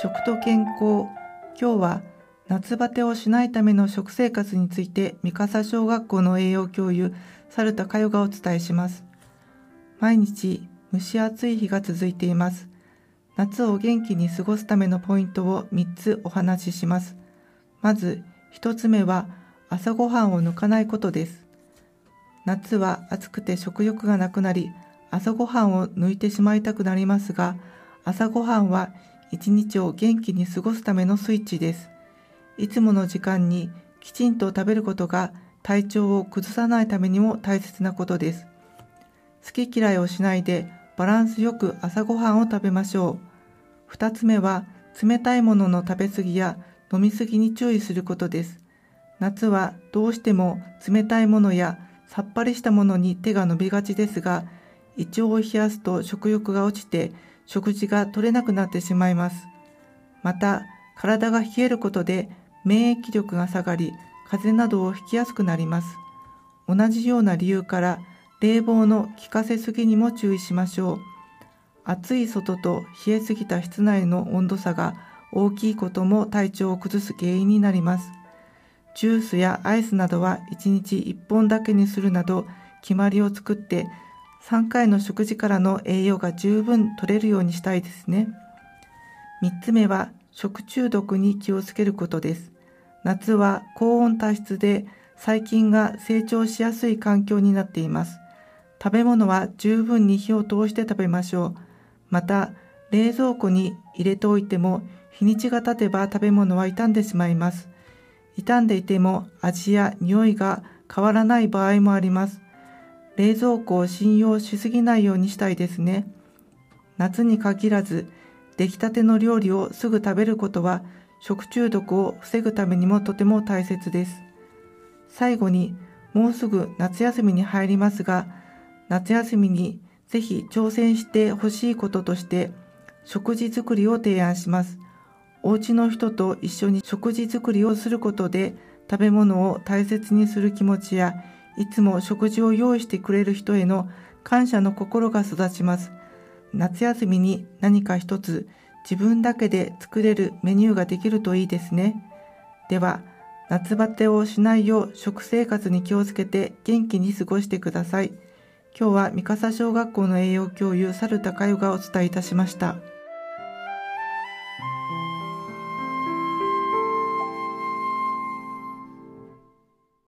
食と健康。今日は夏バテをしないための食生活について三笠小学校の栄養教諭猿田佳代がお伝えします。毎日蒸し暑い日が続いています。夏を元気に過ごすためのポイントを3つお話しします。まず1つ目は朝ごはんを抜かないことです。夏は暑くて食欲がなくなり、朝ごはんを抜いてしまいたくなりますが、朝ごはんは一日を元気に過ごすためのスイッチです。いつもの時間にきちんと食べることが体調を崩さないためにも大切なことです。好き嫌いをしないでバランスよく朝ごはんを食べましょう。2つ目は冷たいものの食べ過ぎや飲み過ぎに注意することです。夏はどうしても冷たいものやさっぱりしたものに手が伸びがちですが、胃腸を冷やすと食欲が落ちて食事が取れなくなってしまいます。また、体が冷えることで免疫力が下がり、風邪などをひきやすくなります。同じような理由から冷房の効かせすぎにも注意しましょう。暑い外と冷えすぎた室内の温度差が大きいことも体調を崩す原因になります。ジュースやアイスなどは1日1本だけにするなど決まりを作って3回の食事からの栄養が十分取れるようにしたいですね。3つ目は食中毒に気をつけることです。夏は高温多湿で細菌が成長しやすい環境になっています。食べ物は十分に火を通して食べましょう。また、冷蔵庫に入れておいても日にちが経てば食べ物は傷んでしまいます。傷んでいても味や匂いが変わらない場合もあります。冷蔵庫を信用しすぎないようにしたいですね。夏に限らず、出来たての料理をすぐ食べることは食中毒を防ぐためにもとても大切です。最後に、もうすぐ夏休みに入りますが、夏休みにぜひ挑戦してほしいこととして、食事作りを提案します。お家の人と一緒に食事作りをすることで、食べ物を大切にする気持ちや、いつも食事を用意してくれる人への感謝の心が育ちます。夏休みに何か一つ自分だけで作れるメニューができるといいですね。では、夏バテをしないよう食生活に気をつけて元気に過ごしてください。今日は三笠小学校の栄養教諭猿田佳代がお伝えいたしました。